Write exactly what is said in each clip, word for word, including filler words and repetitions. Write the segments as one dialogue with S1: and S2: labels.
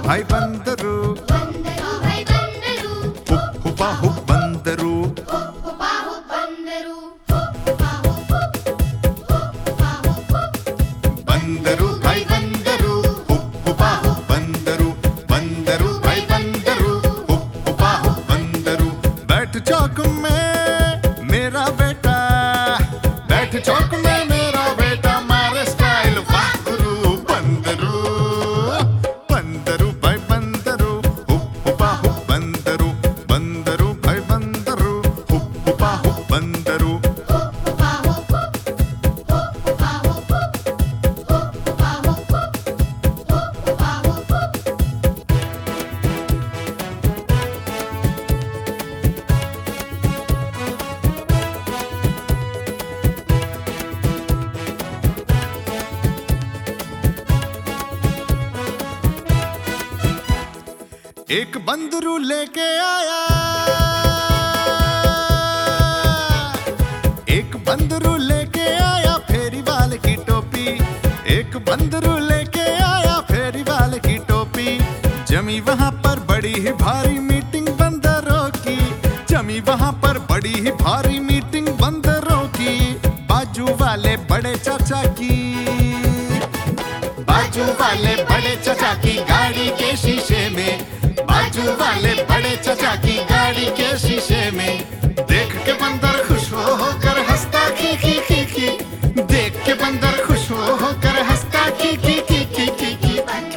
S1: भाई बंदरू,
S2: बंदरू भाई बंदरू,
S1: हुप हुपा हुप बंदरू,
S2: हुप हुपा हुप बंदरू, हुप हुपा हुप हुप हुपा हुप
S1: बंदरू भाई बंदरू, हुप हुपा हुप बंदरू, बंदरू भाई बंदरू, हुप हुपा हुप बंदरू। बैठ चौक में मेरा बेटा, बैठ चौक में मेरा बेटा, मारे स्टाइल वाह गुरु। बंदरू बंदरू भाई बंदरू, हुप हुपा हुप बंदरू, बंदरू भाई बंदरू, हुप हुपा हुप बंदरू।
S2: हुप हुपा हुप हुप हुपा हुप हुप हुपा हुप हुप हुपा हुप
S1: एक बंदरू लेके आया, एक बंदरू लेके आया फेरी वाले की टोपी, एक बंदरू लेके आया फेरी वाले की टोपी। जमी वहां पर बड़ी ही भारी मीटिंग बंदरों की, जमी वहां पर बड़ी ही भारी मीटिंग बंदरों की। बाजू वाले बड़े चाचा की, बाजू वाले बड़े चाचा की गाड़ी के शीशे में, बाजू वाले बड़े चाचा की गाड़ी के शीशे में। देख के बंदर खुश हो होकर हंसता खी खी खी खी, देख के बंदर खुश हो होकर हंसता खी खी खी खी खी खी।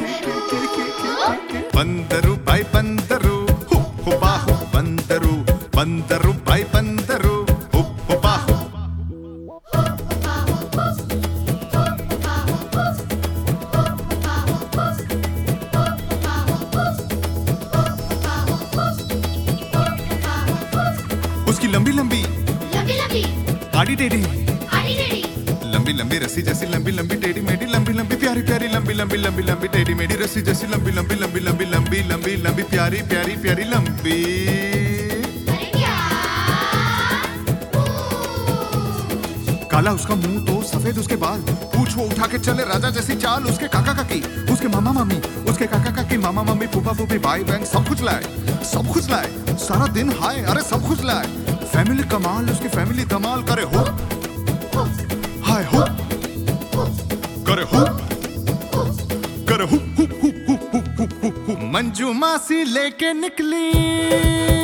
S1: बंदरू भाई बंदरू, हुप हुपा हुप बंदरू, बंदरू भाई बंदरू, हुप हुपा हुप। उसकी लंबी लंबी
S2: लंबी लंबी
S1: आड़ी टेढ़ी,
S2: आड़ी टेढ़ी,
S1: लंबी लंबी रस्सी जैसी लंबी लंबी टेढ़ी मेढ़ी, लंबी लंबी प्यारी प्यारी लंबी लंबी लंबी लंबी टेढ़ी मेढ़ी रस्सी जैसी लंबी लंबी लंबी लंबी लंबी लंबी लंबी प्यारी प्यारी प्यारी लंबी।
S2: अरे क्या
S1: काला उसका मुंह तो सफेद उसके बाल, पूछ वो उठा के चले राजा जैसी चाल। उसके काका काकी, उसके मामा मामी, उसके काका काकी, मामा मामी, फूफा फूफी, भाई बहन सब कुछ लाए, सब कुछ लाए। सारा दिन हाय अरे सब कुछ लाए। फैमिली कमाल, उसकी फैमिली धमाल करे हो हाय हो करे हो करे हो। मंजू मासी लेके निकली,